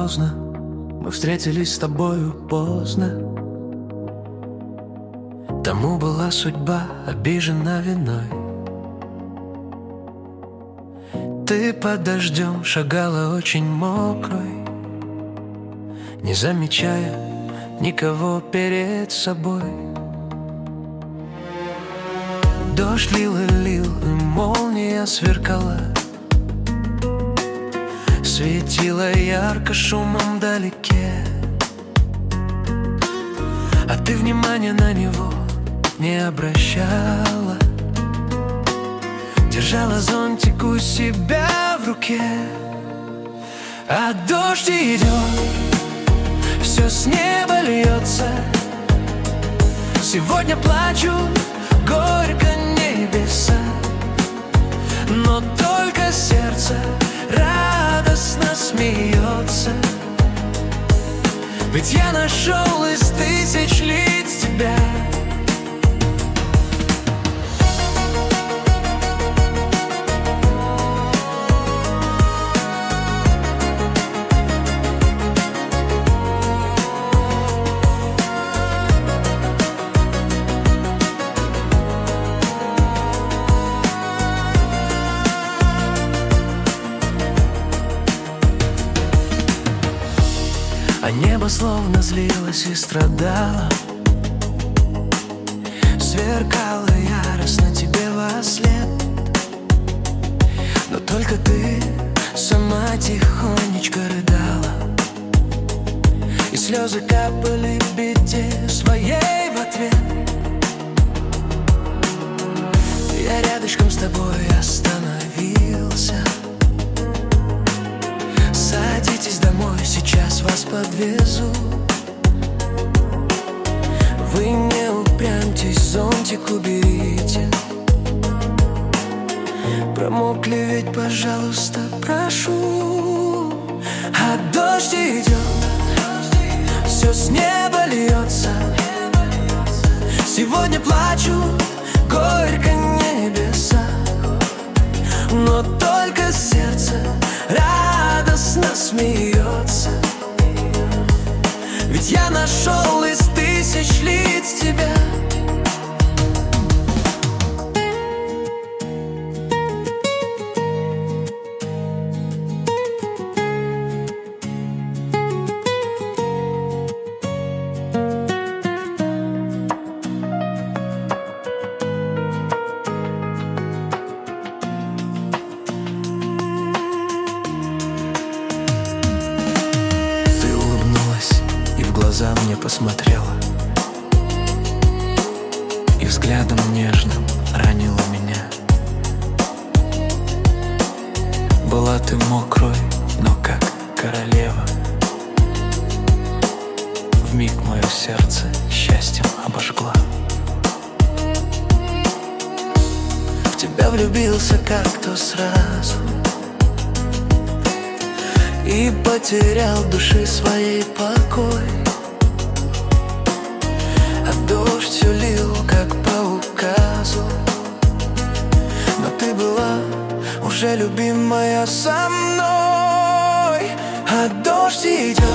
поздно, мы встретились с тобою поздно. Тому была судьба обижена виной. Ты под дождем шагала очень мокрой, не замечая никого перед собой. Дождь лил и лил, и молния сверкала, светила ярко шумом вдалеке. А ты внимания на него не обращала, держала зонтик у себя в руке. А дождь идет, все с неба льется. Сегодня плачут горько небеса, но только сердце радостно смеется. Ведь я нашел из тысяч лиц тебя. А небо словно злилось и страдало, сверкало яростно тебе вослед. Но только ты сама тихонечко рыдала, и слезы капали беде своей в ответ. Я рядышком с тобой остановился. Садитесь домой, сейчас вас подвезу. Вы не упрямьтесь, зонтик уберите. Промокли ведь, пожалуйста, прошу. А дождь идет, все с неба льется. Сегодня плачут горько небеса, но только сердце радостно смеется. Ведь я нашел из тысяч лиц тебя. Глаза мне посмотрела и взглядом нежным ранила меня. Была ты мокрой, но как королева. Вмиг мое сердце счастьем обожгла. В тебя влюбился как-то сразу и потерял души своей покой. А дождь все лил, как по указу, но ты была уже любимая со мной. А дождь идет,